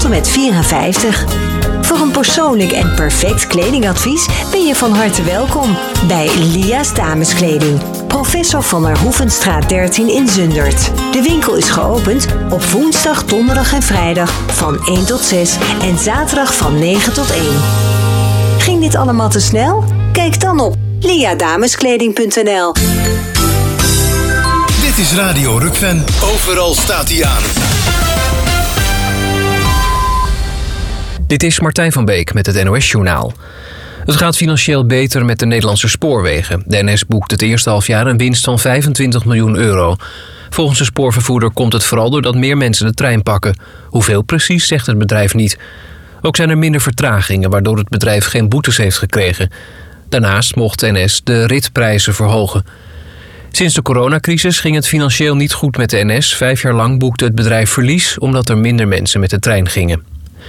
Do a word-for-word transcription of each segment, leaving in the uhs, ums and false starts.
en met vierenvijftig. Voor een persoonlijk en perfect kledingadvies ben je van harte welkom bij Lia's Dameskleding. Professor van der Hoevenstraat dertien in Zundert. De winkel is geopend op woensdag, donderdag en vrijdag van één tot zes en zaterdag van negen tot één. Ging dit allemaal te snel? Kijk dan op lia dameskleding punt n l. Dit is Radio Rukven. Overal staat hij aan. Dit is Martijn van Beek met het N O S-journaal. Het gaat financieel beter met de Nederlandse spoorwegen. De N S boekt het eerste halfjaar een winst van vijfentwintig miljoen euro. Volgens de spoorvervoerder komt het vooral doordat meer mensen de trein pakken. Hoeveel precies, zegt het bedrijf niet. Ook zijn er minder vertragingen, waardoor het bedrijf geen boetes heeft gekregen. Daarnaast mocht de N S de ritprijzen verhogen. Sinds de coronacrisis ging het financieel niet goed met de N S. Vijf jaar lang boekte het bedrijf verlies omdat er minder mensen met de trein gingen.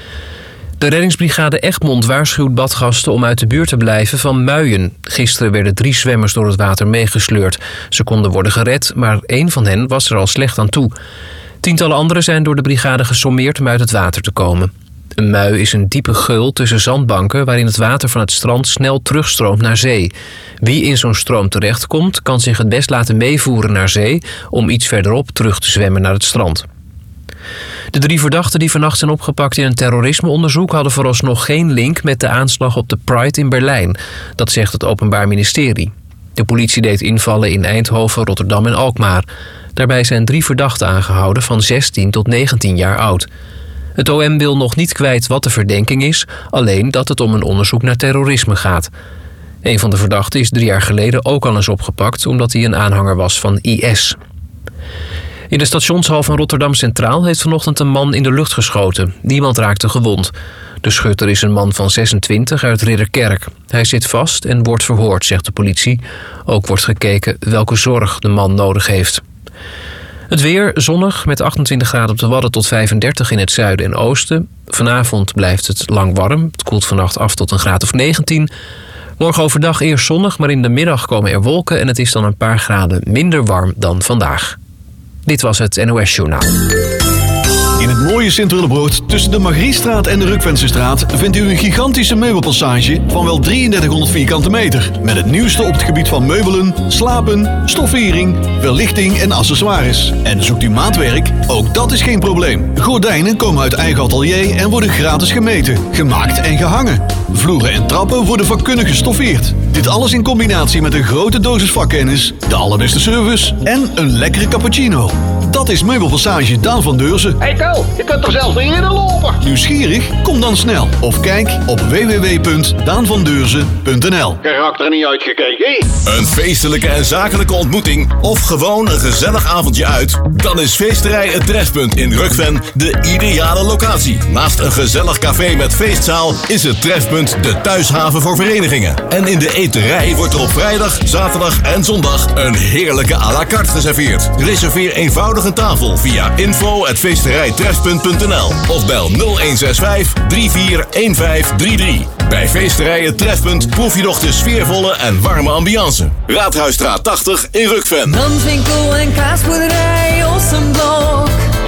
De reddingsbrigade Egmond waarschuwt badgasten om uit de buurt te blijven van muien. Gisteren werden drie zwemmers door het water meegesleurd. Ze konden worden gered, maar één van hen was er al slecht aan toe. Tientallen anderen zijn door de brigade gesommeerd om uit het water te komen. Een mui is een diepe geul tussen zandbanken waarin het water van het strand snel terugstroomt naar zee. Wie in zo'n stroom terechtkomt, kan zich het best laten meevoeren naar zee om iets verderop terug te zwemmen naar het strand. De drie verdachten die vannacht zijn opgepakt in een terrorismeonderzoek hadden vooralsnog geen link met de aanslag op de Pride in Berlijn. Dat zegt het Openbaar Ministerie. De politie deed invallen in Eindhoven, Rotterdam en Alkmaar. Daarbij zijn drie verdachten aangehouden van zestien tot negentien jaar oud. Het O M wil nog niet kwijt wat de verdenking is, alleen dat het om een onderzoek naar terrorisme gaat. Een van de verdachten is drie jaar geleden ook al eens opgepakt omdat hij een aanhanger was van I S. In de stationshal van Rotterdam Centraal heeft vanochtend een man in de lucht geschoten. Niemand raakte gewond. De schutter is een man van zesentwintig uit Ridderkerk. Hij zit vast en wordt verhoord, zegt de politie. Ook wordt gekeken welke zorg de man nodig heeft. Het weer zonnig met achtentwintig graden op de Wadden tot vijfendertig in het zuiden en oosten. Vanavond blijft het lang warm. Het koelt vannacht af tot een graad of negentien. Morgen overdag eerst zonnig, maar in de middag komen er wolken en het is dan een paar graden minder warm dan vandaag. Dit was het N O S-journaal. In het mooie Sint-Willebrood tussen de Margriestraat en de Rukvensestraat vindt u een gigantische meubelpassage van wel drieëndertighonderd vierkante meter. Met het nieuwste op het gebied van meubelen, slapen, stoffering, verlichting en accessoires. En zoekt u maatwerk? Ook dat is geen probleem. Gordijnen komen uit eigen atelier en worden gratis gemeten, gemaakt en gehangen. Vloeren en trappen worden vakkundig gestoffeerd. Dit alles in combinatie met een grote dosis vakkennis, de allerbeste service en een lekkere cappuccino. Dat is Meubelpassage Daan van Deurzen. Hey Tel, je kunt er zelfs niet in lopen. Nieuwsgierig? Kom dan snel. Of kijk op w w w punt daan van deurzen punt n l. Je raakt er niet uitgekeken. Een feestelijke en zakelijke ontmoeting of gewoon een gezellig avondje uit? Dan is Feesterij Het Trefpunt in Rukven de ideale locatie. Naast een gezellig café met feestzaal is het Trefpunt de thuishaven voor verenigingen. En in de eterij wordt er op vrijdag, zaterdag en zondag een heerlijke à la carte geserveerd. Reserveer eenvoudig een tafel via info at feesterijtrefpunt punt n l of bel nul een zes vijf drie vier een vijf drie drie. Bij Feesterij Het Trefpunt proef je nog de sfeervolle en warme ambiance. Raadhuisstraat tachtig in Rukven. Danswinkel en kaasboerderij Ossenblok.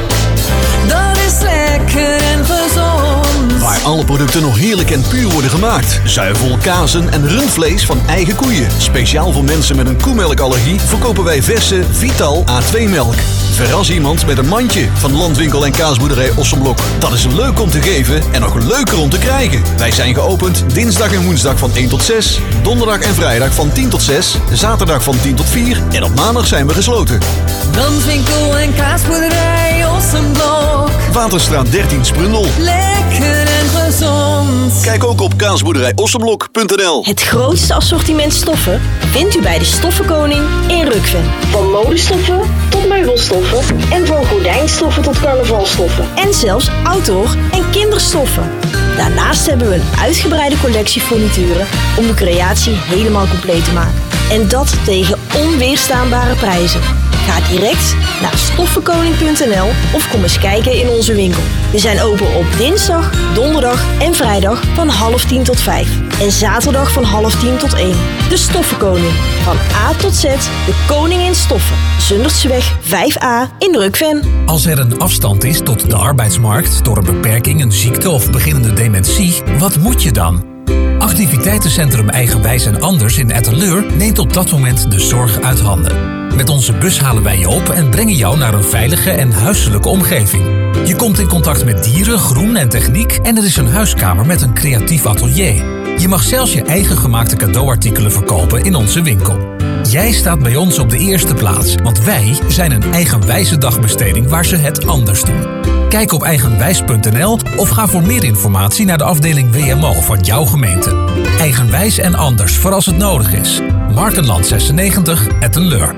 Dat is lekker en gezond. Waar alle producten nog heerlijk en puur worden gemaakt. Zuivel, kazen en rundvlees van eigen koeien. Speciaal voor mensen met een koemelkallergie verkopen wij verse Vital A twee melk. Verras iemand met een mandje van Landwinkel en kaasboerderij Ossenblok. Dat is leuk om te geven en nog leuker om te krijgen. Wij zijn geopend dinsdag en woensdag van één tot zes, donderdag en vrijdag van tien tot zes, zaterdag van tien tot vier en op maandag zijn we gesloten. Danswinkel en kaasboerderij Ossenblok. Waterstraat dertien Sprundel. Lekker en gezond. Kijk ook op kaasboerderij ossenblok punt n l. Het grootste assortiment stoffen vindt u bij de Stoffenkoning in Rukven. Van modestoffen tot meubelstoffen en van gordijnstoffen tot carnavalstoffen. En zelfs outdoor en kinderstoffen. Daarnaast hebben we een uitgebreide collectie furnituren om de creatie helemaal compleet te maken. En dat tegen onweerstaanbare prijzen. Ga direct naar stoffenkoning punt n l of kom eens kijken in onze winkel. We zijn open op dinsdag, donderdag en vrijdag van half tien tot vijf. En zaterdag van half tien tot één. De Stoffenkoning. Van A tot Z, de koning in stoffen. Zundertseweg vijf A in Rukven. Als er een afstand is tot de arbeidsmarkt door een beperking, een ziekte of beginnende dementie, wat moet je dan? Activiteitencentrum Eigenwijs en Anders in Etteleur neemt op dat moment de zorg uit handen. Met onze bus halen wij je op en brengen jou naar een veilige en huiselijke omgeving. Je komt in contact met dieren, groen en techniek en er is een huiskamer met een creatief atelier. Je mag zelfs je eigen gemaakte cadeauartikelen verkopen in onze winkel. Jij staat bij ons op de eerste plaats, want wij zijn een eigenwijze dagbesteding waar ze het anders doen. Kijk op eigenwijs punt n l of ga voor meer informatie naar de afdeling W M O van jouw gemeente. Eigenwijs en Anders voor als het nodig is. Markenland zesennegentig, Etteleur.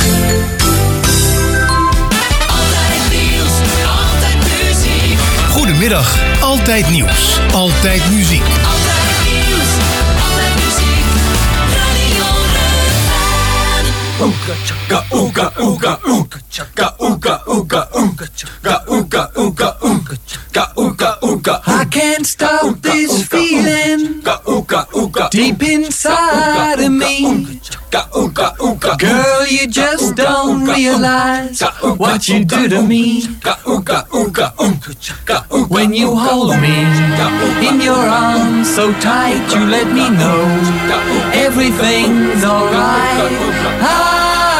Goedemiddag, Altijd Nieuws, Altijd Muziek. Altijd nieuws, altijd muziek. Radio Rukven. Oeka chaka oeka oeka oeka chaka oeka oeka oeka chaka oeka oeka oeka chaka oeka oeka. I can't stop this feeling deep inside of me. Girl, you just don't realize what you do to me. When you hold me in your arms so tight, you let me know everything's alright. Ah,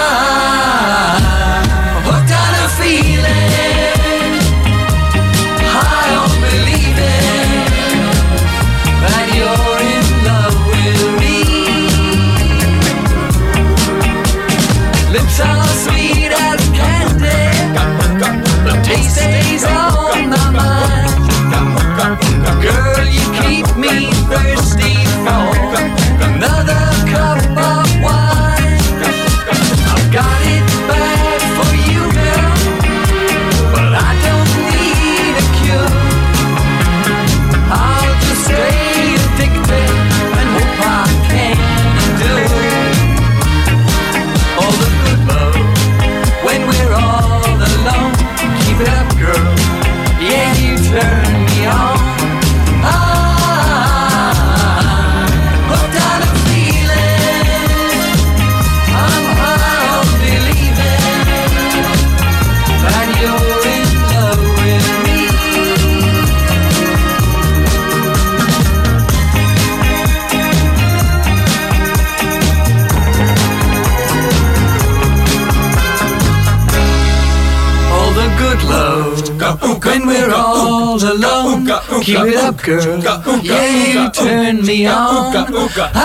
what kind of feeling? I don't believe it, that you're in love with me. Lips are sweet as candy, the taste stays on my mind. Girl, you keep me thirsty for another cup of wine. I've got it bad for you, girl, but I don't need a cure. I'll just stay addicted and hope I can endure all the good love when we're all alone. Keep it up, girl, yeah, you turn me on. Ah, hooked on a feeling, I'm high on believing that you're in love with me. All the good love when we're all alone. Keep it up, girl, yeah, you turn me on. Ah,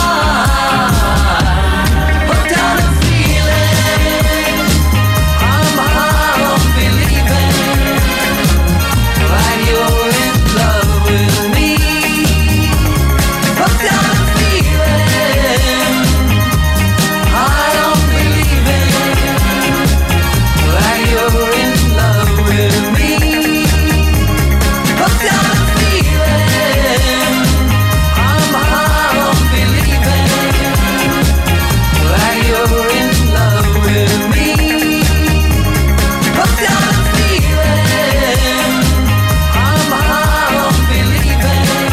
hooked on a feeling, I'm high on believing that you're in love with me. Hooked on a feeling, high on believing that you're in love with me. Hooked on a feeling, I'm high on believing that you're in love with me. Hooked on a feeling, I'm high on believing.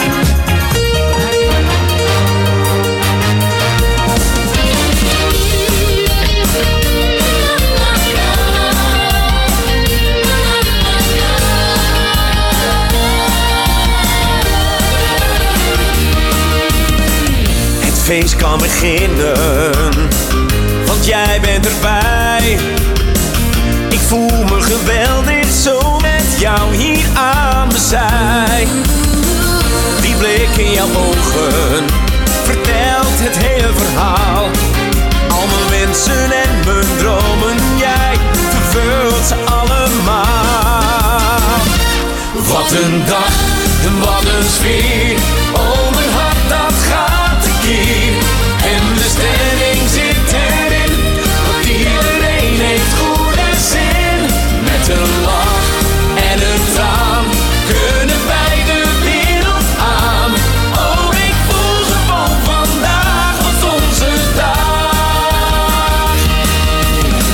Het feest kan beginnen, want jij bent erbij. Ik voel me geweldig zo met jou hier aan mijn zij. Die blik in jouw ogen vertelt het hele verhaal. Al mijn wensen en mijn dromen, jij vervult ze allemaal. Wat een dag, wat een sfeer. Oh, mijn hart dat gaat tekeer. En de stemming zit erin, want iedereen heeft goede zin. Met een lach en een traan kunnen wij de wereld aan. Oh, ik voel gewoon vandaag als onze dag.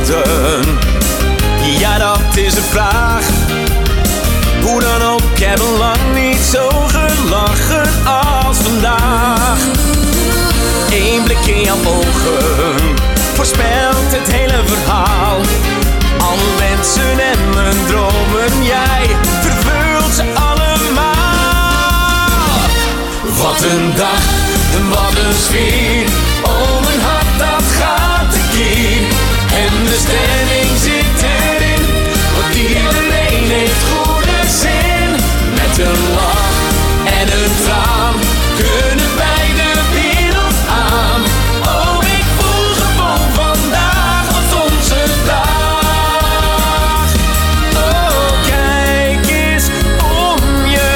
wachten? Ja, dat is de vraag. Hoe dan ook, ik heb al lang niet zo gelachen als vandaag. Eén blik in jouw ogen voorspelt het hele verhaal. Al mijn wensen en mijn dromen, jij vervult ze allemaal. Wat een dag, wat een sfeer. Oh, mijn hart dat gaat tekeer. En de stemming zit erin, want iedereen heeft goede zin. Met een lach en een traan kunnen wij de wereld aan. Oh, ik voel gewoon vandaag als onze dag. Oh, kijk eens om je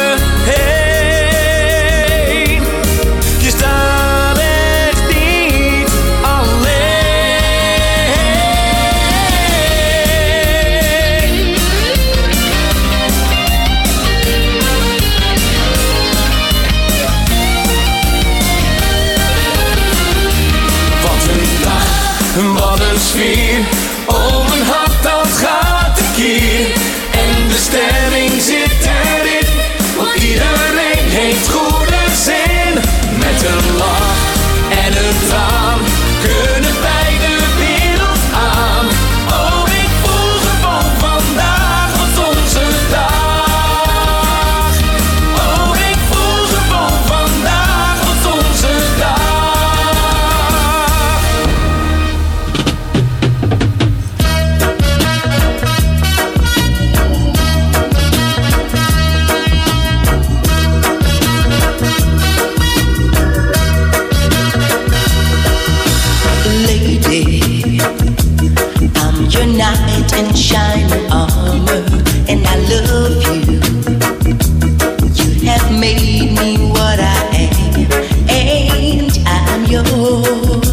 heen. Je staat echt niet alleen. Wat een dag, wat een sfeer. Oh, mijn hart dat gaat tekeer. En de stemming zit erin, want iedereen heeft goede zin. Met een lach en een traan kunnen wij de wereld aan. Oh, ik voel gewoon vandaag als onze dag. Oh, ik voel gewoon vandaag als onze dag. Lady, I'm your knight in shining armor, and I love you. You have made me what I am, and I'm yours.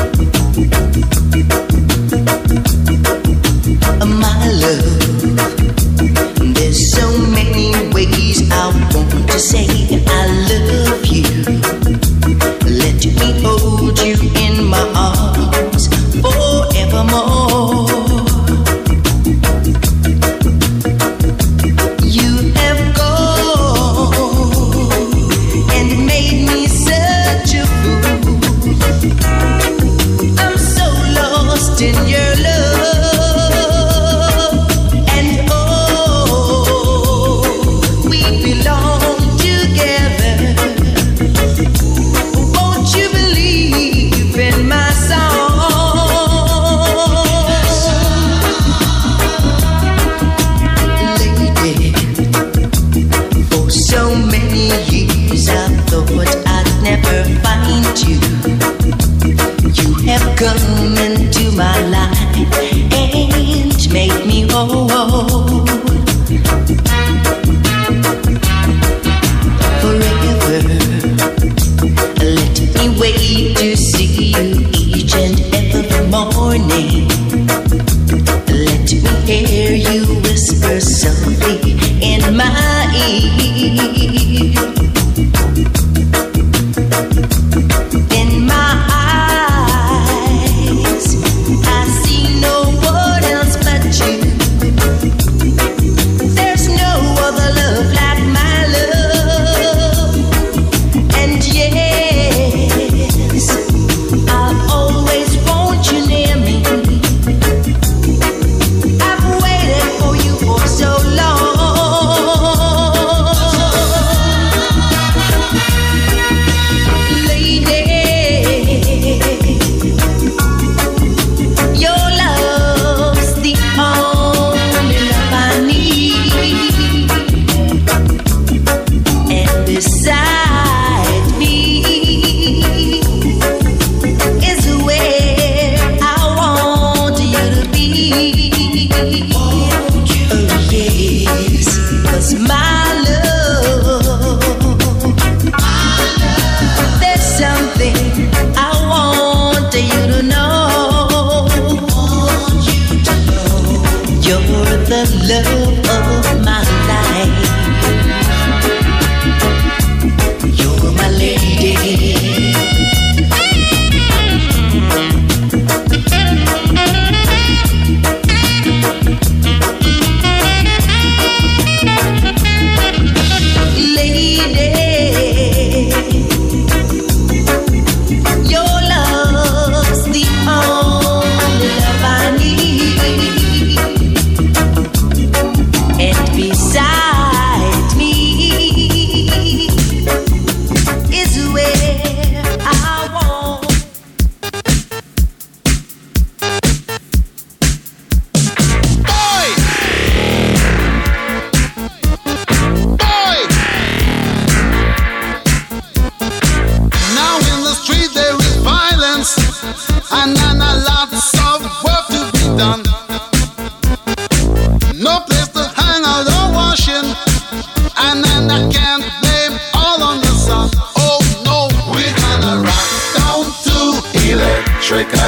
My love, there's so many ways I want to say I love you. Let me hold you in my arms forevermore. You have gone and made me such a fool. I'm so lost in your love, and oh, we belong together. Won't you believe in my song? Lady, for so many years I thought I'd never find you. You have come into my life and made me whole. Forever, let me wait to see you each and every morning. Let me hear you whisper softly in my ear. In my eyes, I see no one else but you. There's no other love like my love. And yes, I'll always want you near me. I've waited for you for so long.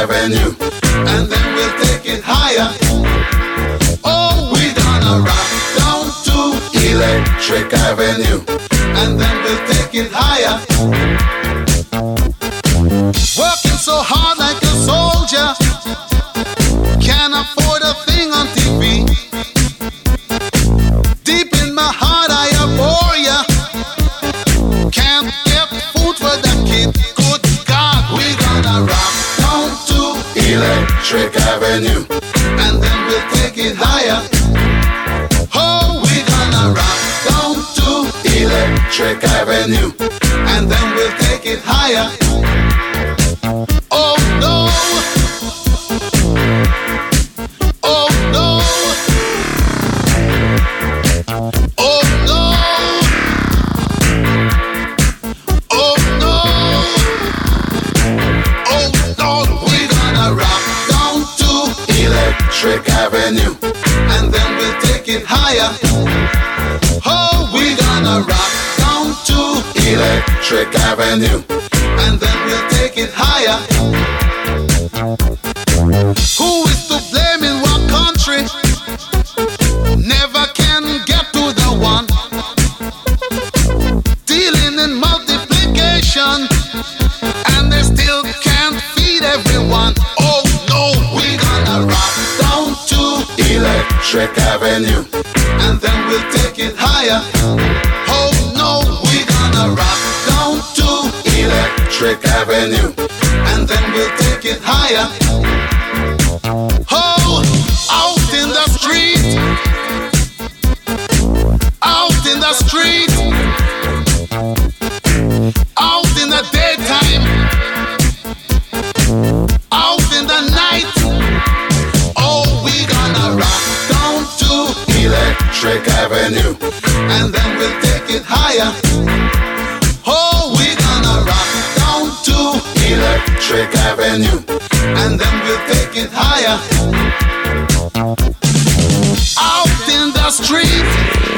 Avenue, and then we'll take it higher. Oh, we're gonna rock down to Electric Avenue, and then we'll take it higher. Working so hard like a soldier, can't afford a thing on T V. Deep in my heart I abhor ya. Can't get food for the kid. Good God, we're gonna rock down to Electric Avenue, and then we'll take it higher. Oh, we're gonna rock down to Electric Avenue, and then we'll take it higher. Oh no! Oh no! Oh no! Oh no! Oh no! We're gonna rock down to Electric Avenue, and then we'll take it higher. Oh, we're gonna rock down to Electric Avenue, and then we'll take it higher. Who is to blame in what country? Never can get to the one. Dealing in multiplication, and they still can't feed everyone. Oh no, we're gonna rock down to Electric Avenue, and then we'll take it higher. Oh no, we're gonna rock down to Electric Avenue, and then we'll take it higher. Oh, out in the street, out in the street, out in the daytime, out in the night. Oh, we're gonna rock down to Electric Avenue, and then we'll take it higher. Oh, we're gonna rock down to Electric Avenue, and then we'll take it higher. Out in the street,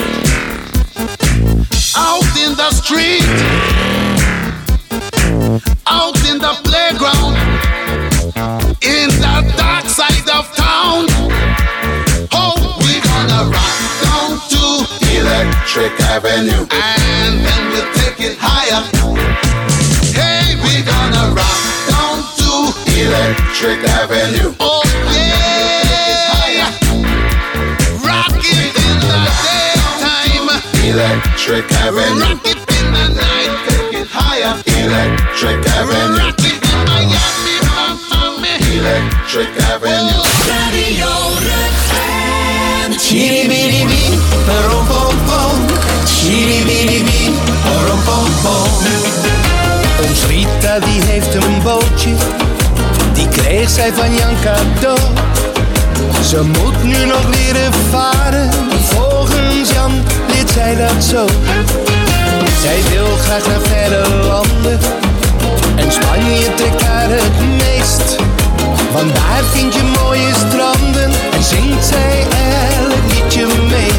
out in the street, out in the playground, in the dark side of town. Oh, we're gonna rock down to Electric Avenue, and then we'll take it higher. Hey, we're gonna rock down to Electric Avenue. Oh yeah, rock it in the daytime, Electric Avenue. Rock it in the night, take it higher, Electric Avenue. Rock it in Miami, Miami, Electric Avenue. Radio Rutgers. Chiribiribi, parompom, chiribiribi, parompom. Ons Rita die heeft een bootje, die kreeg zij van Jan cadeau. Ze moet nu nog leren varen, volgens Jan leert zij dat zo. Zij wil graag naar verre landen, en Spanje trekt haar het meest. Want daar vind je mooie stranden, en zingt zij elk liedje mee.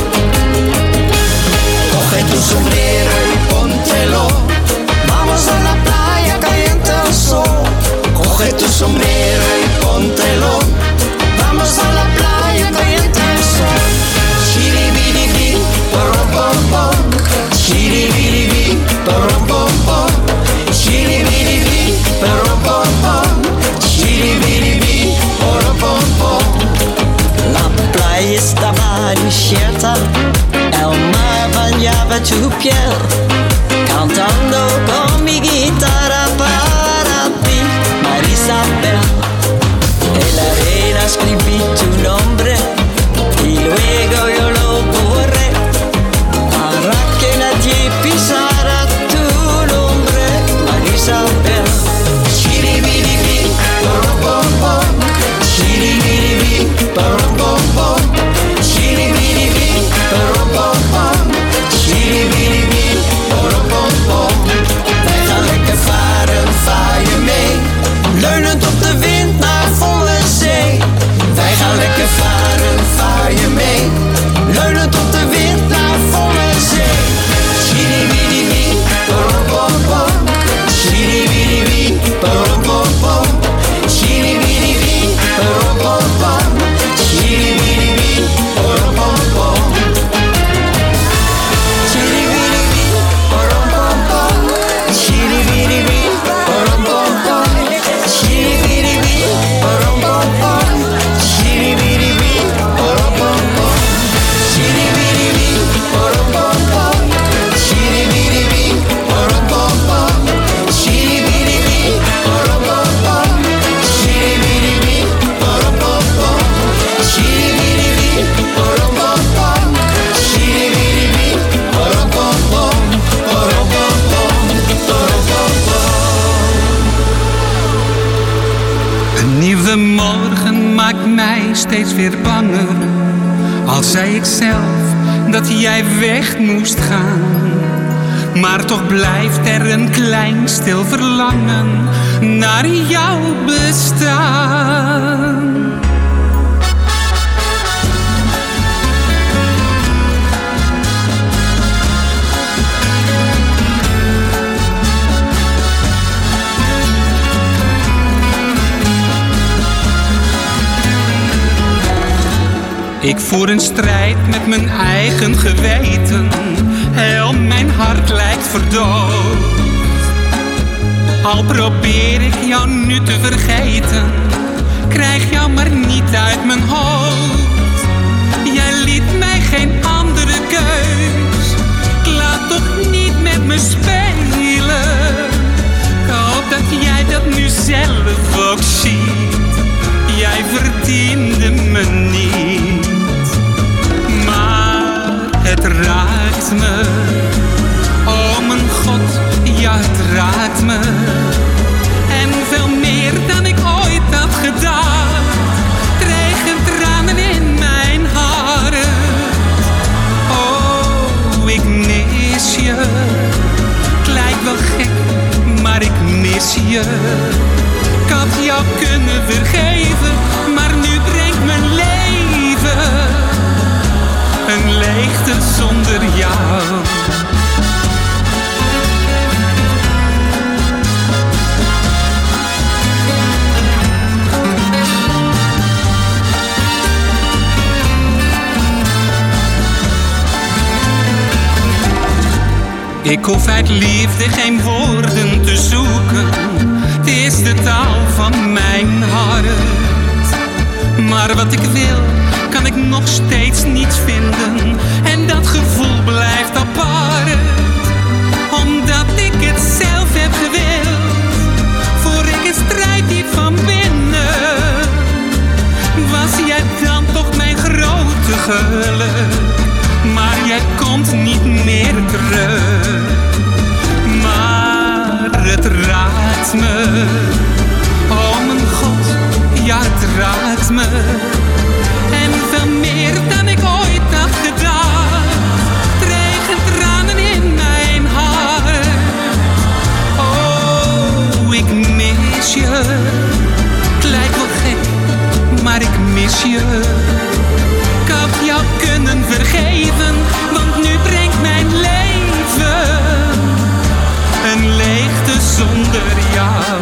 Coge tu sombrero y póntelo, vamos a la playa caliente el sol. Coge tu sombrero y póntelo, vamos a la playa caliente el sol. Chiribiribi, pom pom pom, chiribiribi, pom pom pom, chiribiribi, pom pom pom, chiribiribi, pom pom pom. La playa estaba desierta, el mar bañaba tu piel, cantando con mi guitarra para ti, Marisabel. En la arena escribí tu nombre y luego yo lo borré para que nadie pisara tu nombre, Marisabel. Chiribiribi, pom pom pom, chiribiribi, pom pom pom, chiribiribi, pom pom pom, chiribiribi, pom pom pom. steeds weer banger. Al zei ik zelf dat jij weg moest gaan. Maar toch blijft er een klein stil verlangen naar jouw bestaan. Ik voer een strijd met mijn eigen geweten. Heel mijn hart lijkt verdoofd. Al probeer ik jou nu te vergeten, krijg jou maar niet uit mijn hoofd. Jij liet mij geen andere keus. Ik laat toch niet met me spelen. Ik hoop dat jij dat nu zelf ook ziet. Jij verdiende me niet. Maar het raakt me. Oh mijn God, ja het raakt me. En veel meer dan ik ooit had gedaan. Kregen tranen in mijn haren. Oh, ik mis je. Het lijkt wel gek, maar ik mis je. Ik had jou kunnen vergeven, maar nu brengt mijn leven een leegte zonder jou. Ik hoef uit liefde geen woorden te zoeken. Het is de taal van mijn hart. Maar wat ik wil, kan ik nog steeds niet vinden. En dat gevoel blijft apart. Omdat ik het zelf heb gewild. Voor ik een strijd diep van binnen. Was jij dan toch mijn grote geluk. Maar jij komt niet meer terug. Maar het raakt me. Oh mijn God, ja het raakt me. En veel meer dan ik ooit had gedaan. Kregen tranen in mijn hart. Oh, ik mis je. Het lijkt wel gek, maar ik mis je. Ik had jou kunnen vergeven, want nu brengt mijn leven een leegte zonder jou.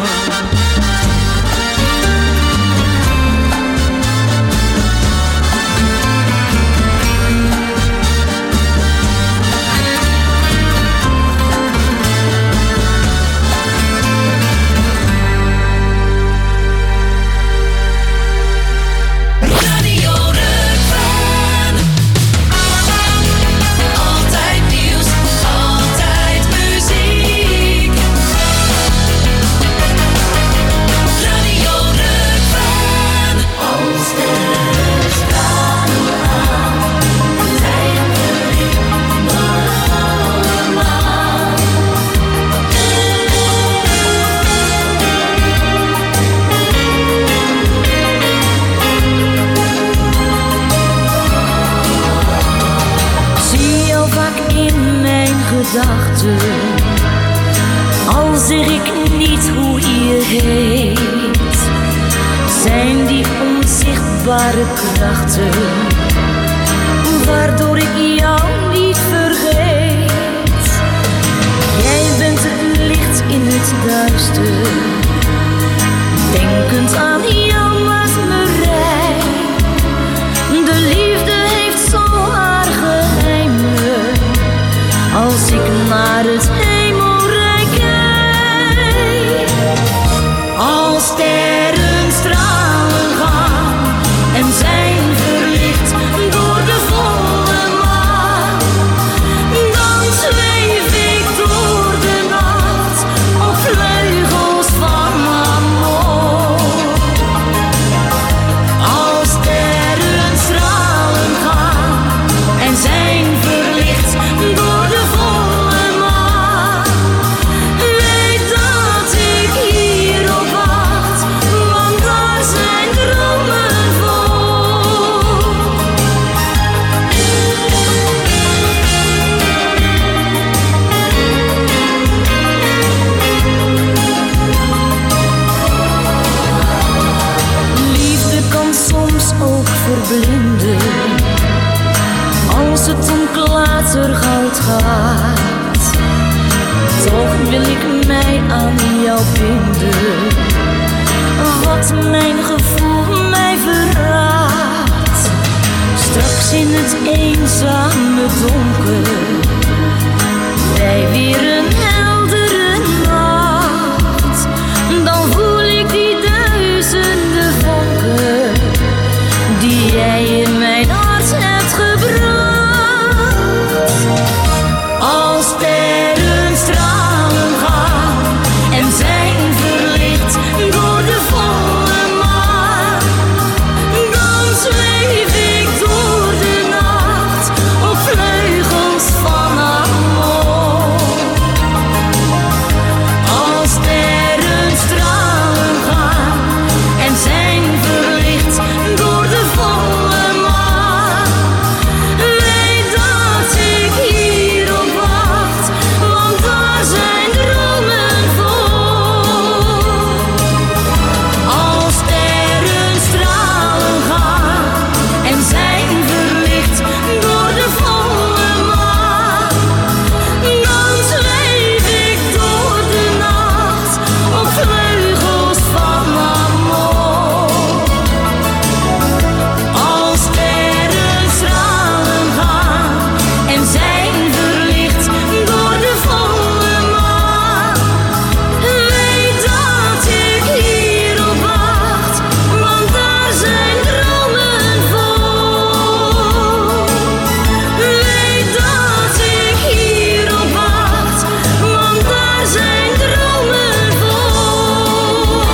Al zeg ik niet hoe je heet, zijn die onzichtbare krachten waardoor ik jou niet vergeet. Jij bent het licht in het duister, denkend aan jou naast me rij. De liefde heeft zo haar geheimen. Als ik naar het hemelrijk kijk, als sterren stralen gaan en zijn verlicht door de volle maan, dan zweef ik door de nacht op vleugels van amor. Als sterren stralen gaan en zijn verlicht door de volle maan, weet dat ik hierop wacht watergoud gaat. Toch wil ik mij aan jou binden. Wat mijn gevoel mij verraadt. Straks in het eenzame donker. Bij weer een heldere nacht. Dan voel ik die duizenden vonken. Die jij in mijn hart hebt gebracht. Als sterren stralen gaan en zijn verlicht door de volle maan, dan zweef ik door de nacht op vleugels van amor. Als sterren stralen gaan en zijn verlicht door de volle maan, weet dat ik hierop wacht, want daar zijn dromen voor. Als sterren stralen gaan en zijn verlicht door de volle maan, dan zweef ik door de nacht op vleugels van amor. Als sterren stralen gaan en zijn verlicht door de volle maan, weet dat ik hierop wacht, want daar zijn dromen voor. Weet dat ik hierop wacht, want daar zijn dromen voor.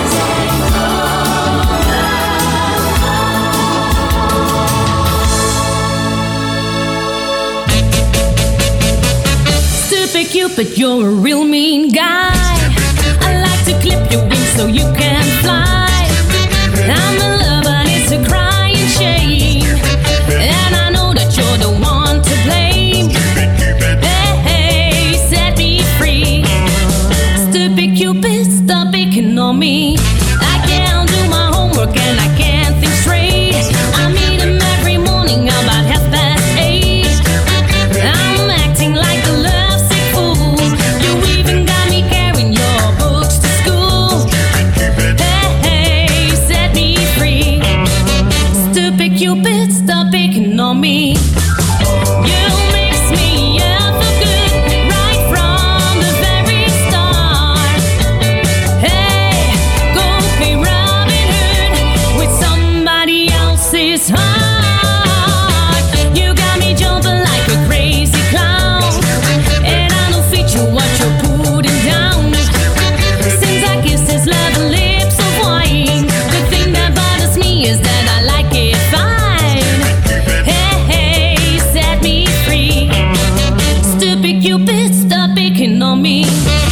Stupid Cupid, you're a real mean guy. I like to clip your wings so you can fly. I'm in love and it's a crying shame, and I know that you're the one to blame. Hey, hey, set me free. Stupid Cupid, stop picking on me. I can't do my homework and I can't think straight. I meet him every morning about half past eight. I'm acting like a lovesick fool. You even got me carrying your books to school. Hey, hey, set me free. Stupid Cupid, stop picking on me. You mix me up for good right from the very start. Hey, go be Robin Hood with somebody else's heart. You got me jumping like a crazy clown, and I don't fit you what you're putting down. Since I kiss his lovely lips of wine, the thing that bothers me is that I like it fine. Hey, hey, set me free. Stupid Cupid, stop picking on me.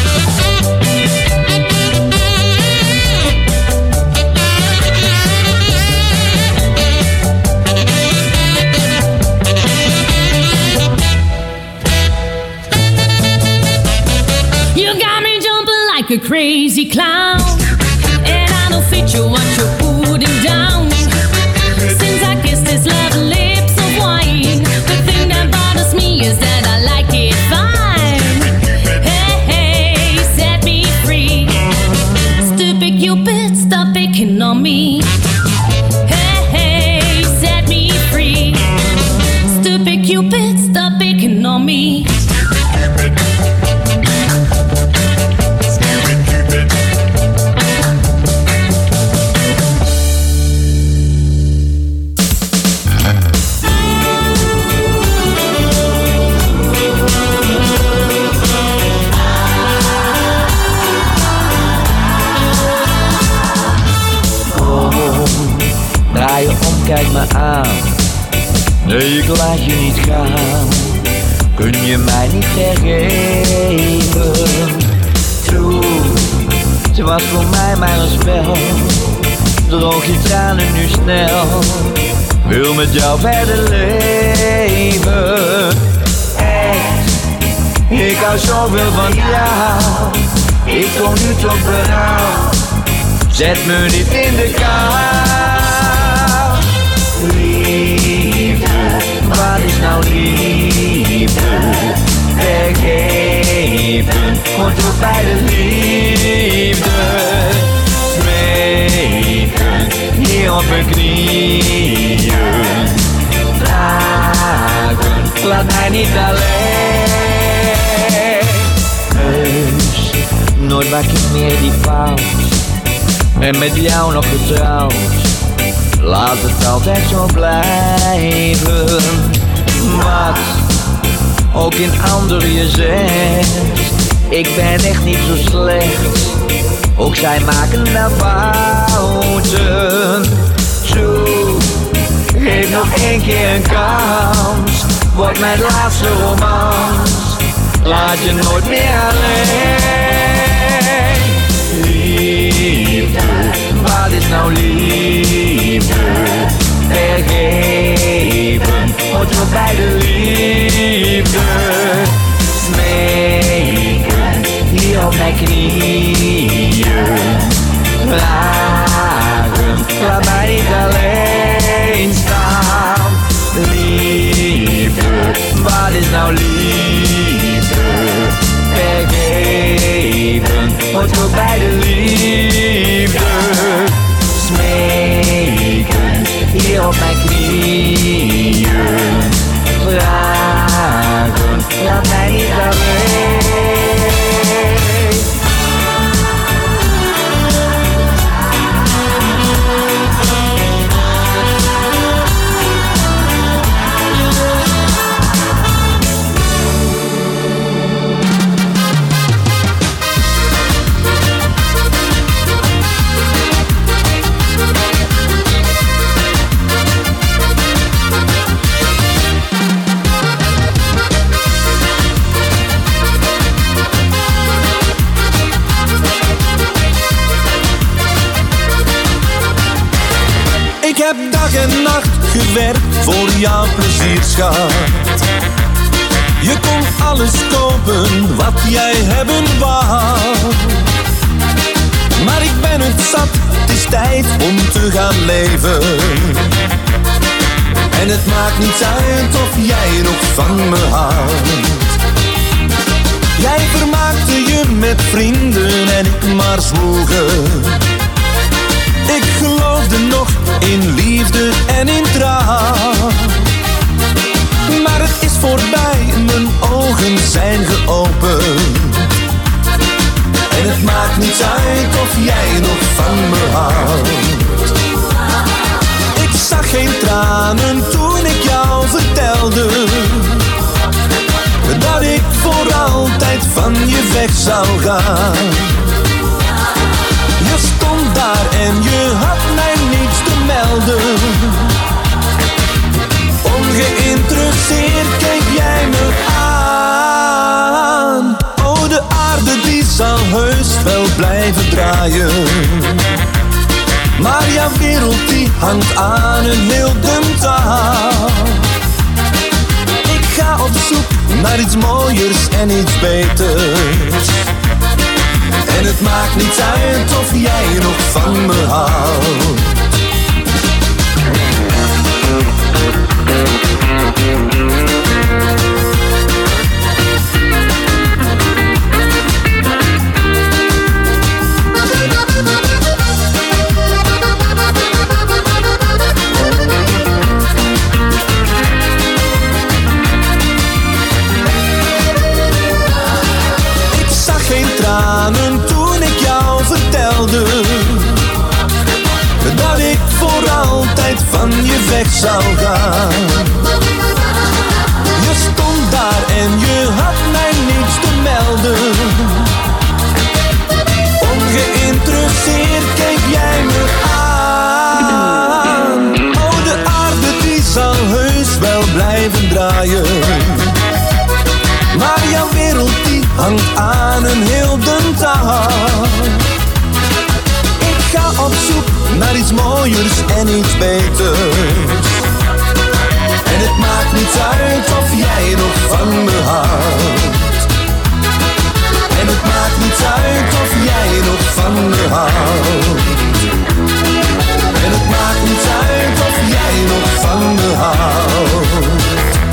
You got me jumping like a crazy clown, and I don't fit you what you're putting down. Since I kissed his lovely lips of wine, the thing that bothers me is that I like it fine. Hey, hey, set me free. Stupid Cupid, stop picking on me. Hey, hey, set me free. Stupid Cupid, stop picking on me. Draai je om, kijk me aan. Nee, ik laat je niet gaan. Kun je mij niet vergeven? Toen, ze was voor mij maar een spel. Droog je tranen nu snel. Wil met jou verder leven. Echt, ik hou zoveel van jou. Ik kom nu tot berouw. Zet me niet in de kou. Liefde, Wat is nou liefde? Vergeven hoort ook bij de liefde. Smeken hier op mijn knieën. Vragen, laat mij niet alleen. Heus, nooit maak ik meer die fout. En met jou nog getrouwd. Laat het altijd zo blijven. Wat ook in anderen je zegt, ik ben echt niet zo slecht. Ook zij maken wel fouten. Zo, geef nog één keer een kans. Wordt mijn laatste romans. Laat je nooit meer alleen. Liefde, wat is nou liefde? Vergeven hoort wel bij de liefde. Smeken hier op mijn knieën. Vragen, laat mij niet alleen staan. Liefde, wat is nou liefde? Vergeven hoort wel bij de liefde. Smeken hier op mijn knieën. Vragen, laat mij niet alleen. Ik heb dag en nacht gewerkt voor jouw plezier, schat. Je kon alles kopen wat jij hebben wou. Maar ik ben het zat, het is tijd om te gaan leven. En het maakt niets uit of jij nog van me houdt. Jij vermaakte je met vrienden en ik maar zwoegen. Ik geloofde nog in liefde en in trouw. Maar het is voorbij, mijn ogen zijn geopend. En het maakt niets uit of jij nog van me houdt. Ik zag geen tranen toen ik jou vertelde dat ik voor altijd van je weg zou gaan. Je stond daar en je had mij niets te melden. Ongeïnteresseerd keek jij me aan. Oh, de aarde die zal heus wel blijven draaien. Maar jouw wereld die hangt aan een heel dun touw. Ik ga op zoek naar iets mooiers en iets beters. En het maakt niets uit of jij nog van me houdt. Ik zag geen tranen toen ik jou vertelde dat ik voor altijd van je weg zou gaan. Je stond daar en je had mij niets te melden. Ongeïnteresseerd keek jij me aan. Oh, de aarde die zal heus wel blijven draaien. Maar jouw wereld die hangt aan een heel dun touw. Ik ga op zoek naar iets mooiers en iets beters. En het maakt niets uit of jij nog van me houdt. En het maakt niets uit of jij nog van me houdt. En het maakt niets uit of jij nog van me houdt.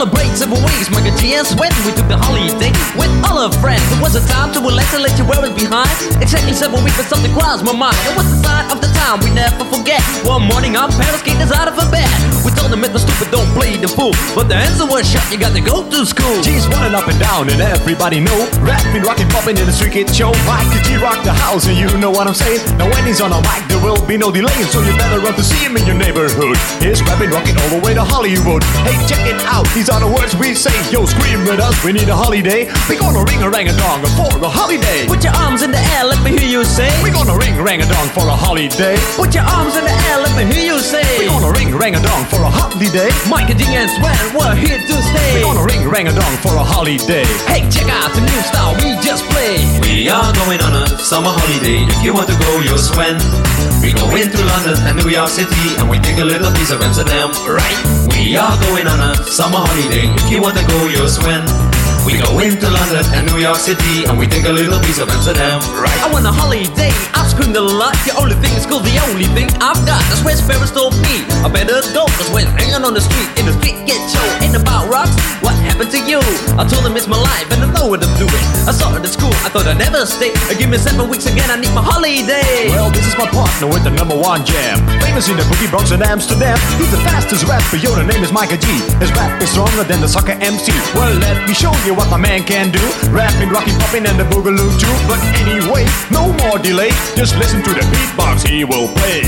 celebrate several ways. Michael G and Sweat, we took the holiday with all our friends. It was a time to relax and let you wear it behind. Exactly seven weeks, but something crossed my mind. It was the sign of the time we never forget. One morning our parents kicked us out of a bed. We told them it was stupid, don't play the fool. But the answer was shut, you got to go to school. G's running up and down and everybody know. Rapping, rocking, popping in the street kid show. Mike G rock the house and you know what I'm saying. Now when he's on a mic there will be no delay. So you better run to see him in your neighborhood. He's rapping, rocking all the way to Hollywood. Hey, check it out, these are the words we say. Yo, scream with us, we need a holiday. We gonna ring a rang a dong for a holiday. Put your arms in the air, let me hear you say. We gonna ring rang a dong for a holiday. Put your arms in the air, let me hear you say. We gonna ring rang a dong for a holiday. Michael D and Sweat, we're here to stay. We gonna ring rang a dong for a holiday. Hey, check out the new style we just played. We are going on a summer holiday. If you want to go, you'll swim. We go into London and New York City, and we take a little piece of Amsterdam, right? We are going on a summer holiday. If you want to go, you'll swim. We go into London and New York City, and we take a little piece of Amsterdam, right? I want a holiday, I've screamed a lot. The only thing is cool, the only thing I've got. That's where Ferris told me I better go. Cause when hanging on the street, in the street get show. Ain't about rocks, what happened to you? I told him it's my life and I know what I'm doing. I saw it at school, I thought I'd never stay. Give me seven weeks again, I need my holiday. Well, this is my partner with the number one jam. Famous in the boogie Bronx and Amsterdam. He's the fastest rapper, yo, the name is Michael G. His rap is stronger than the soccer M C. Well, let me show you what my man can do. Rapping, rocking, popping and the boogaloo too. But anyway, no more delay. Just listen to the beatbox he will play.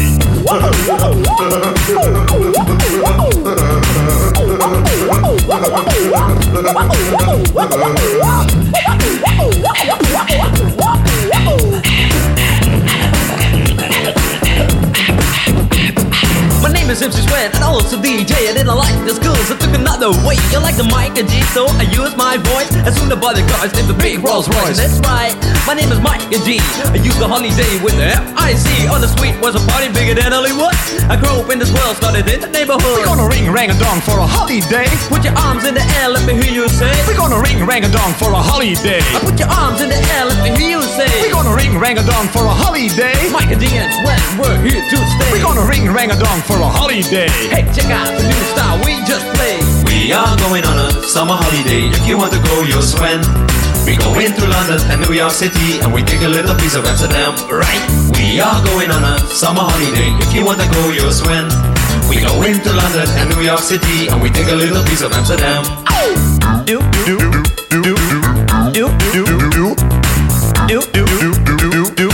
My name is M C Sweat and also D J. I didn't like the schools, I took another way. You like the mic and G, so I use my voice. As soon as I buy the cars in the big Rolls Royce. That's right, my name is Mike and G. I use the holiday with the F I C. On the street was a party bigger than Hollywood. I grew up in this world, started in the neighborhood. We're gonna ring rang a dong for a holiday. Put your arms in the air, let me hear you say. We're gonna ring rang a dong for a holiday. I put your arms in the air, let me hear you say. We're gonna ring rang a dong for a holiday. Mike and D and Sweat, we're here to stay. We're gonna ring rang a dong for a holiday. Hey, check out the new style we just played. We are going on a summer holiday. If you want to go, you'll swim. We go into London and New York City, and we take a little piece of Amsterdam, right? We are going on a summer holiday. If you want to go, you'll swim. We go into London and New York City, and we take a little piece of Amsterdam. Do do do do do do do do do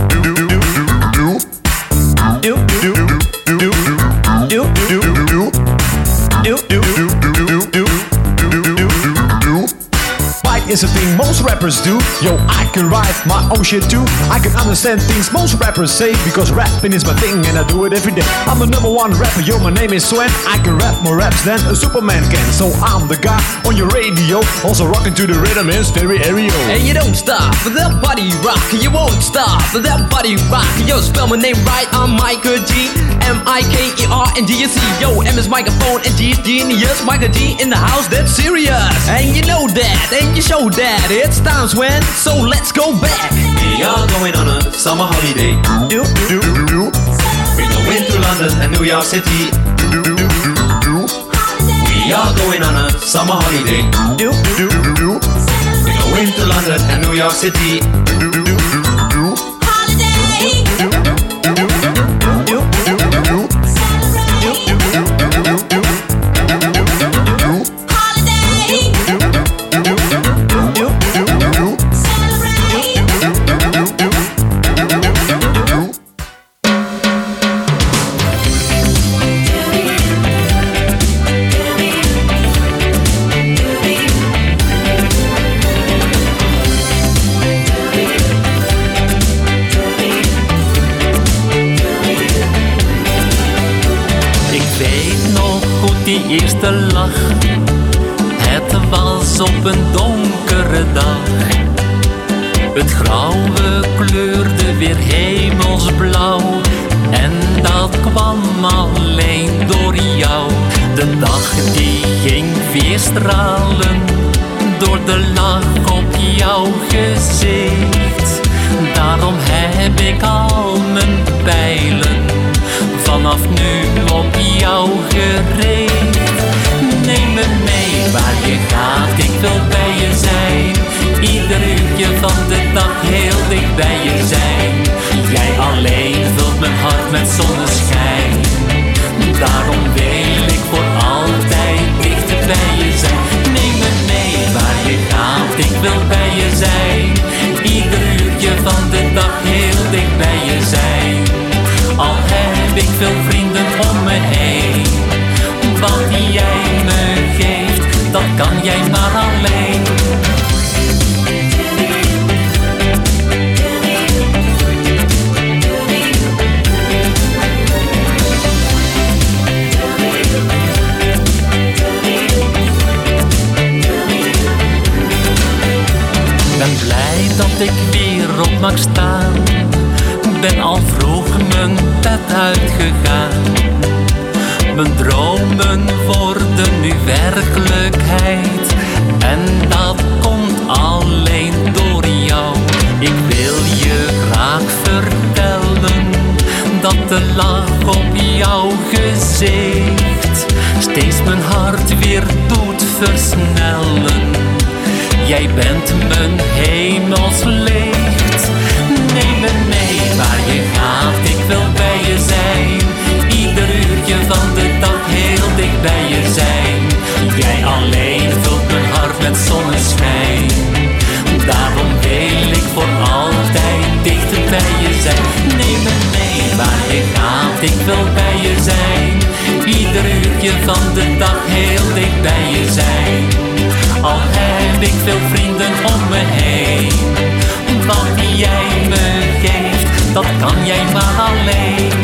is a thing most rappers do. Yo, I can write my own shit too. I can understand things most rappers say, because rapping is my thing and I do it every day. I'm the number one rapper, yo, my name is Swen. I can rap more raps than a Superman can. So I'm the guy on your radio, also rocking to the rhythm in stereo. And you don't stop with that body rock. You won't stop with that body rock. Yo, spell my name right, I'm Michael G. M I K E R and D S C. Yo, M is microphone and G is genius. Michael G in the house, that's serious. And you know that, and you show that. It's times when, so let's go back. We are going on a summer holiday. Do, do, do. We go into London and New York City. We are going on a summer holiday. Do, do, do. We go into London and New York City. Eerste lach, het was op een donkere dag. Het grauwe kleurde weer hemelsblauw, en dat kwam alleen door jou. De dag die ging weer stralen, door de lach op jouw gezicht. Daarom heb ik al mijn pijlen vanaf nu op jou gericht. Neem me mee Wat jij me geeft, dat kan jij maar alleen. Ben blij dat ik weer op mag staan. Ben al vroeg mijn bed uitgegaan. Mijn dromen worden nu werkelijkheid. En dat komt alleen door jou. Ik wil je graag vertellen dat de lach op jouw gezicht steeds mijn hart weer doet versnellen. Jij bent mijn hemelslicht. Neem me mee waar je gaat, ik wil bij je zijn. Ieder uurtje van de dag heel dicht bij je zijn. Jij alleen vult mijn hart met zonneschijn. Daarom wil ik voor altijd dichter bij je zijn. Neem me mee waar je gaat, ik wil bij je zijn. Ieder uurtje van de dag heel dicht bij je zijn. Al heb ik veel vrienden om me heen. Wat jij me geeft, dat kan jij maar alleen.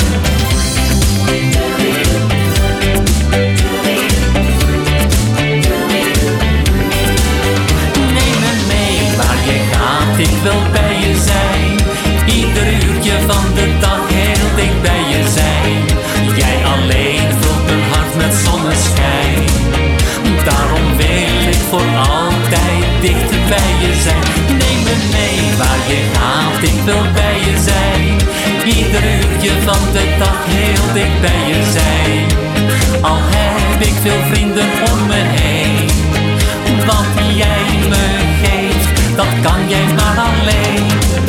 Neem me mee waar je gaat, ik wil bij je zijn. Ieder uurtje van de dag heel dicht bij je zijn. Jij alleen vult mijn hart met zonneschijn. Daarom wil ik voor altijd dichter bij je zijn. Neem me mee waar je gaat, ik wil bij je zijn. Ieder uurtje van de dag heel dicht bij je zijn. Al heb ik veel vrienden om me heen. Wat jij me geeft, dat kan jij maar alleen.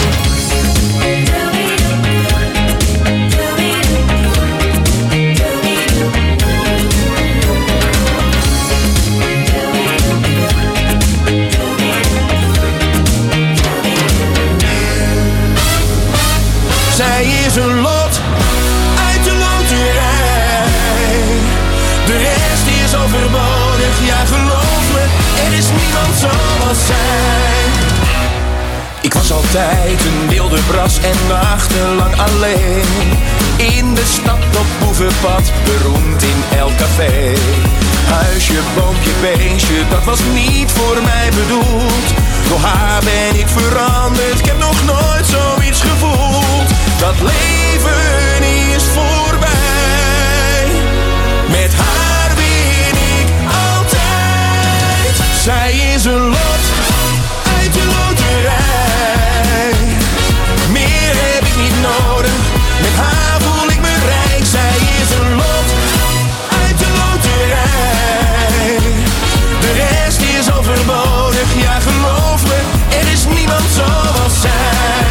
Zij is een lot uit de loterij. De rest is overbodig, ja geloof me, er is niemand zoals zij. Ik was altijd een wilde bras en nachtenlang alleen. In de stad op boevenpad, beroemd in elk café. Huisje, boompje, beestje, dat was niet voor mij bedoeld. Door haar ben ik veranderd, ik heb nog nooit zoiets gevoeld. Dat leven is voorbij, met haar win ik altijd. Zij is een lot uit de loterij. Meer heb ik niet nodig, met haar voel ik me rijk. Zij is een lot uit de loterij. De rest is overbodig, ja geloof me, er is niemand zoals zij.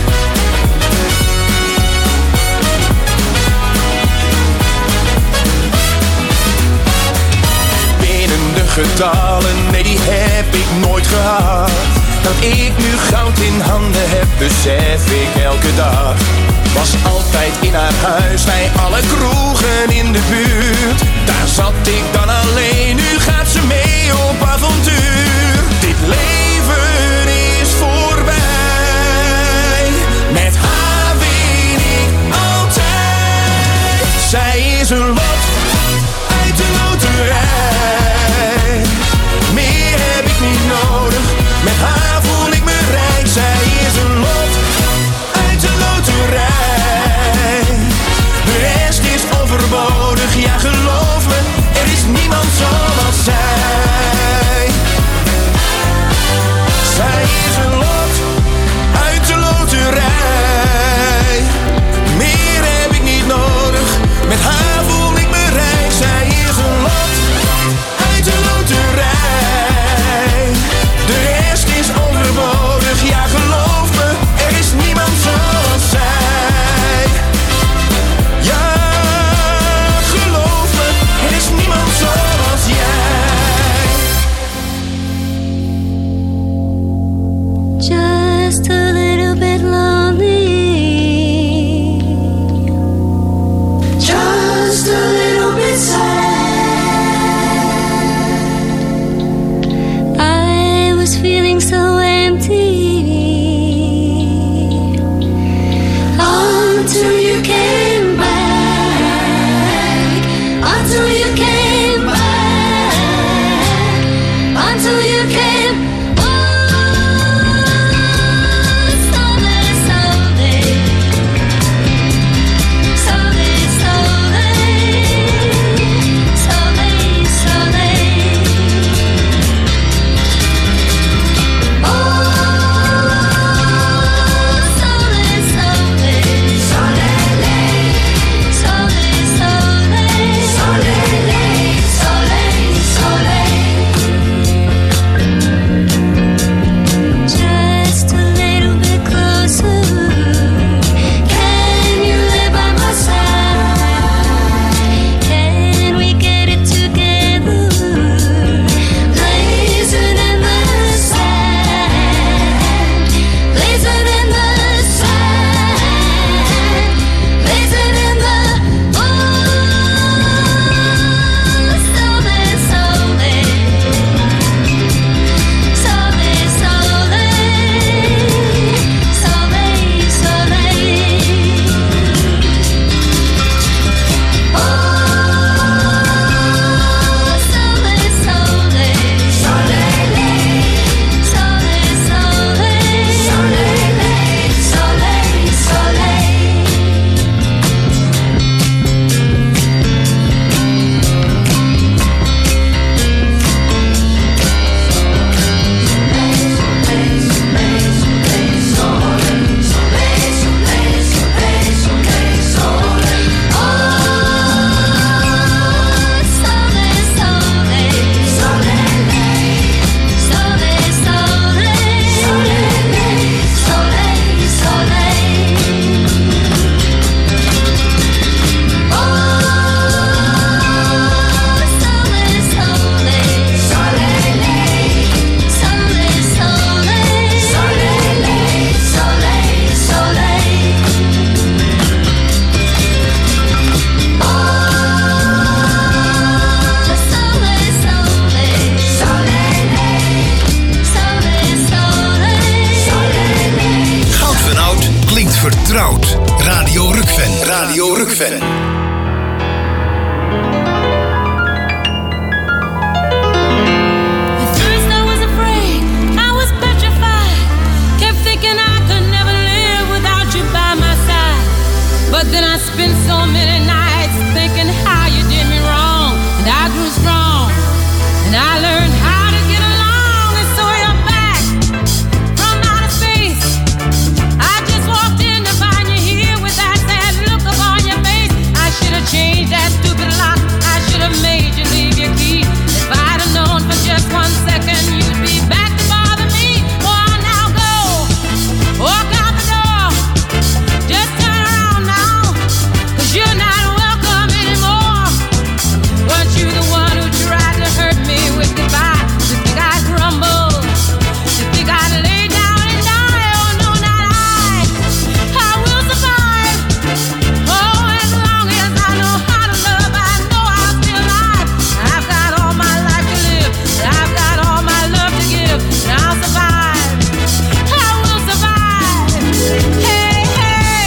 Binnen de getallen, nee die heb ik nooit gehad. Dat ik nu goud in handen heb, besef ik elke dag. Was altijd in haar huis, bij alle kroegen in de buurt. Daar zat ik dan alleen, nu gaat ze mee op avontuur. Dit leven is voorbij, met haar win ik altijd. Zij is een lot uit de loterij. Meer heb ik niet nodig, met haar voel ik me rijk. Zij is een lot uit de loterij. De rest is overbodig, ja vertrouwd. Radio Rukven. Radio Rukven. But then I spent so many nights thinking how you did me wrong, and I grew strong, and I learned how to get along, and so you're back from outer space. I just walked in to find you here with that sad look upon your face. I should have changed that stupid lock. I should have made you leave your key. If I'd have known for just one second you'd be back to bother me. Oh, now go, walk out the door. Just turn around now, 'cause you're not welcome anymore. Weren't you the one who tried to hurt me with goodbye? You think I'd crumble? You think I'd lay down and die? Oh no, not I. I will survive. Oh, as long as I know how to love, I know I'll still alive. I've got all my life to live, and I've got all my love to give, and I'll survive. I will survive. Hey, hey.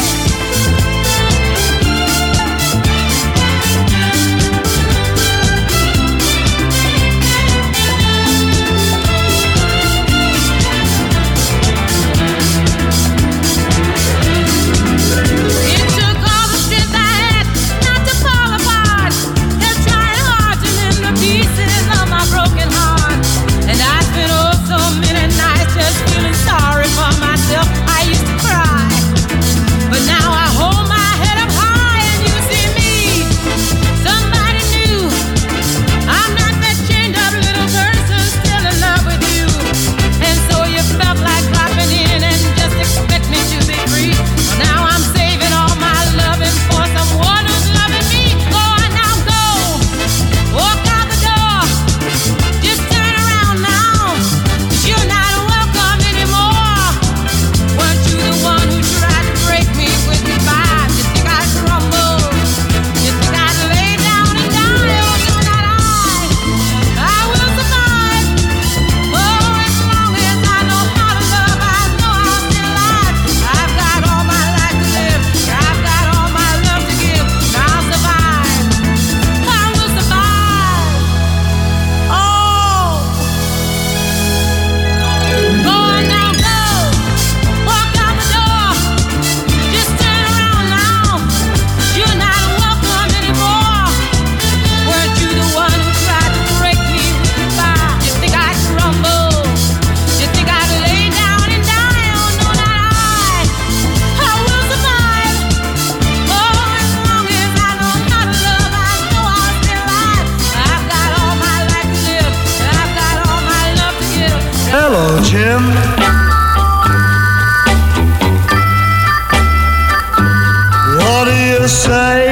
It took all the strength I had not to fall apart, and trying hard to mend the pieces of my broken heart. And I spent oh so many nights just feeling sorry for myself. I used to cry, but now I hold my head up high and you see me, somebody new. I'm not that chained up little person still in love with you. And so you felt like dropping in and just expect me to be free. Well, now I'm saving all my loving for someone who's loving me. Go on now, go, walk out the door. Just turn around now, 'cause you're not welcome anymore. Weren't you the one who tried to break me with goodbye? You think I'd crumble? You think I'd lay down and die? Oh no, not I. I will survive. Oh, as long as I know how to love, I know I'll still alive. I've got all my life to live, I've got all my love to give, and I'll survive. I will survive. Oh, go on now, go, walk out the door. Just turn around now, 'cause you're not welcome anymore. Weren't you the one who tried to break me with goodbye? You think I'd crumble? You think I'd lay down and die? Oh no, not I. I will survive. Oh, as long as I know how to love, I know I'll still alive. I've got all my life to live, and I've got all my love to give. Hello, Jim. What do you say?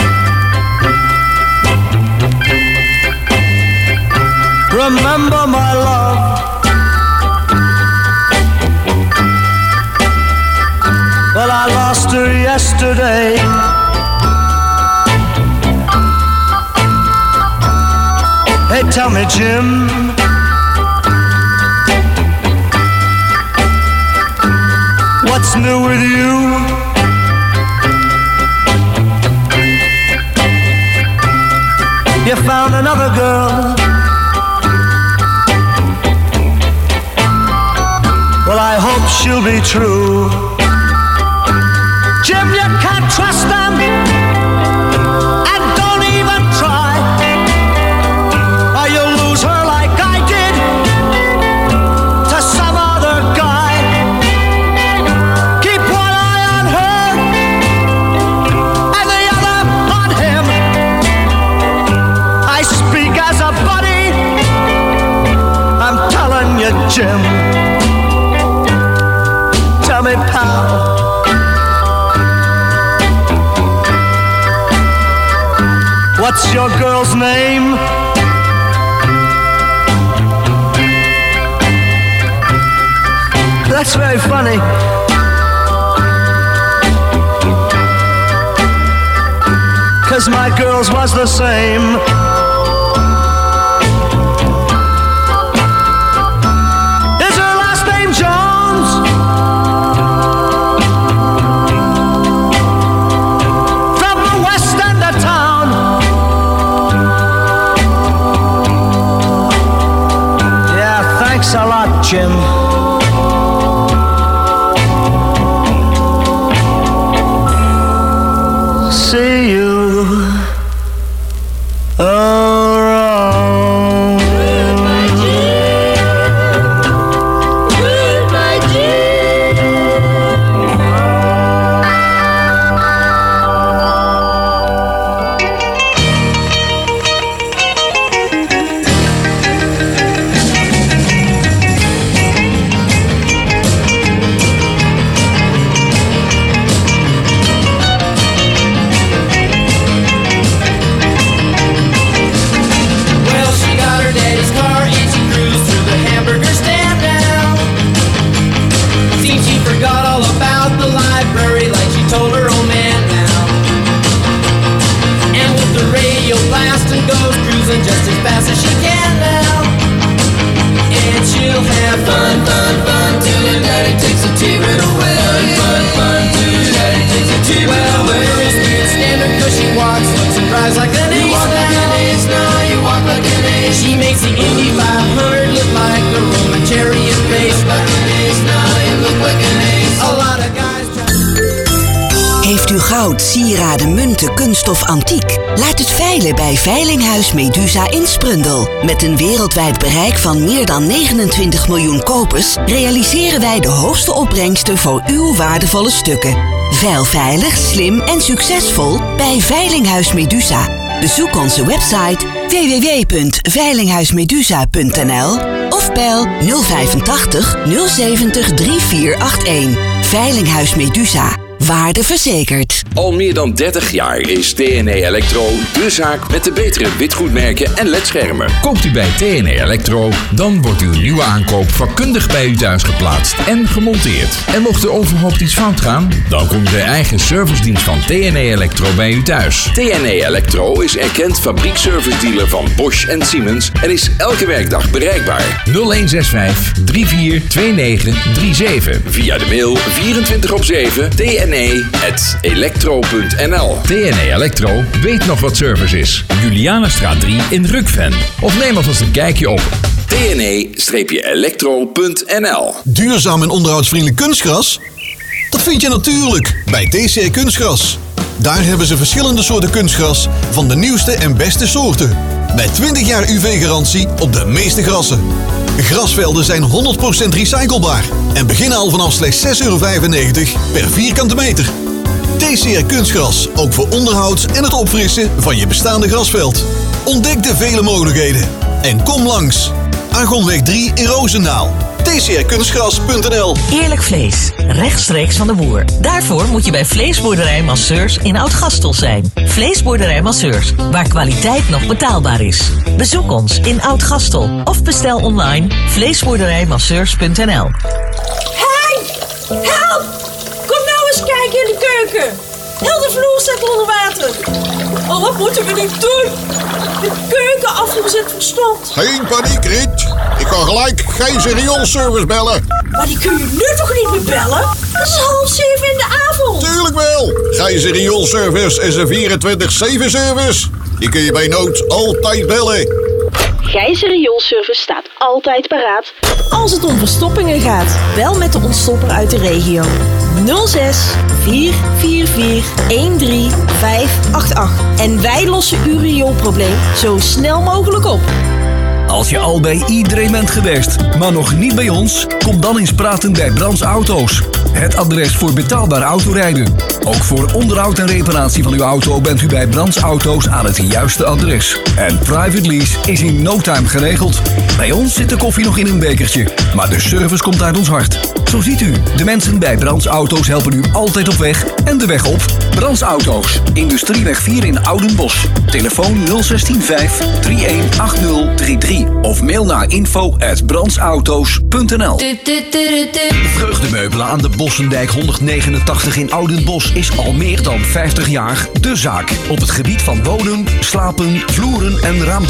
Remember my love. Well, I lost her yesterday. Hey, tell me, Jim. What's new with you? You found another girl. Well, I hope she'll be true. Jim, you can't trust them, and don't even try, or you'll lose her like I did to some other guy. Keep one eye on her and the other on him. I speak as a buddy, I'm telling you, Jim. Tell me, pal, what's your girl's name? That's very funny. 'Cause my girl's was the same. Is her last name Jones? Jim. See you around. Goodbye, Jim. Goodbye, Jim. Just as fast as she can now, and she'll have fun, fun, fun till daddy takes a T-Bird away. Fun, fun, fun till daddy takes a T-Bird away. Well, girls can't stand her 'cause she walks, looks and drives like an ace. You walk like an ace now, you walk like an ace. She makes the Indy five hundred look like a Roman chariot race. Like an ace now, you look like an ace. A lot of guys. Heeft u goud, sieraden, munten, kunststof, antiek? Laat het veilen bij Veilinghuis Medusa in Sprundel. Met een wereldwijd bereik van meer dan negenentwintig miljoen kopers realiseren wij de hoogste opbrengsten voor uw waardevolle stukken. Veil veilig, slim en succesvol bij Veilinghuis Medusa. Bezoek onze website w w w punt veilinghuismedusa punt n l of bel nul vijfentachtig nul zeventig drie vier acht een. Veilinghuis Medusa. Waarde verzekerd. Al meer dan dertig jaar is T N E Electro de zaak met de betere witgoedmerken en ledschermen. Koopt u bij T N E Electro, dan wordt uw nieuwe aankoop vakkundig bij u thuis geplaatst en gemonteerd. En mocht er overhoopt iets fout gaan, dan komt de eigen servicedienst van T N E Electro bij u thuis. T N E Electro is erkend fabriekservice dealer van Bosch en Siemens en is elke werkdag bereikbaar. nul een zes vijf drie vier twee negen drie zeven. Via de mail vierentwintig op zeven T N E at electro punt n l. T N E Electro weet nog wat service is. Julianastraat drie in Rukven. Of neem alvast een kijkje op T N E electro punt n l. Duurzaam en onderhoudsvriendelijk kunstgras? Dat vind je natuurlijk bij T C R Kunstgras. Daar hebben ze verschillende soorten kunstgras van de nieuwste en beste soorten. Met twintig jaar U V-garantie op de meeste grassen. Grasvelden zijn honderd procent recyclebaar en beginnen al vanaf slechts zes euro vijfennegentig per vierkante meter. T C R Kunstgras, ook voor onderhoud en het opfrissen van je bestaande grasveld. Ontdek de vele mogelijkheden en kom langs. Argonweg drie in Roosendaal. T C R kunstgras punt n l. Eerlijk vlees, rechtstreeks van de boer. Daarvoor moet je bij Vleesboerderij Masseurs in Oud-Gastel zijn. Vleesboerderij Masseurs, waar kwaliteit nog betaalbaar is. Bezoek ons in Oud-Gastel of bestel online vleesboerderijmasseurs punt n l. Hey! Help! Kom nou eens kijken in de keuken. Heel de vloer staat onder water. Oh, wat moeten we nu doen? De keuken afgezet verstopt. Geen paniek, Riet. Ik ga gelijk Gijzer Rioolservice bellen. Maar die kun je nu toch niet meer bellen? Het is half zeven in de avond. Tuurlijk wel. Gijzer Rioolservice is een vierentwintig zeven service. Die kun je bij nood altijd bellen. Gijzer Rioolservice staat altijd paraat als het om verstoppingen gaat. Bel met de ontstopper uit de regio. nul zes vier vier vier een drie vijf acht acht. En wij lossen uw rioolprobleem zo snel mogelijk op. Als je al bij iedereen bent geweest, maar nog niet bij ons, kom dan eens praten bij Brands Auto's. Het adres voor betaalbaar autorijden. Ook voor onderhoud en reparatie van uw auto bent u bij Brands Auto's aan het juiste adres. En private lease is in no time geregeld. Bij ons zit de koffie nog in een bekertje, maar de service komt uit ons hart. Zo ziet u, de mensen bij Brands Auto's helpen u altijd op weg en de weg op. Brands Auto's, Industrieweg vier in Oudenbosch. Telefoon nul zes vijf drie een acht nul drie drie of mail naar info at brandsauto's punt n l. Vreugdemeubelen aan de Bossendijk honderdnegenentachtig in Oudenbosch is al meer dan vijftig jaar de zaak. Op het gebied van wonen, slapen, vloeren en raamdecoratie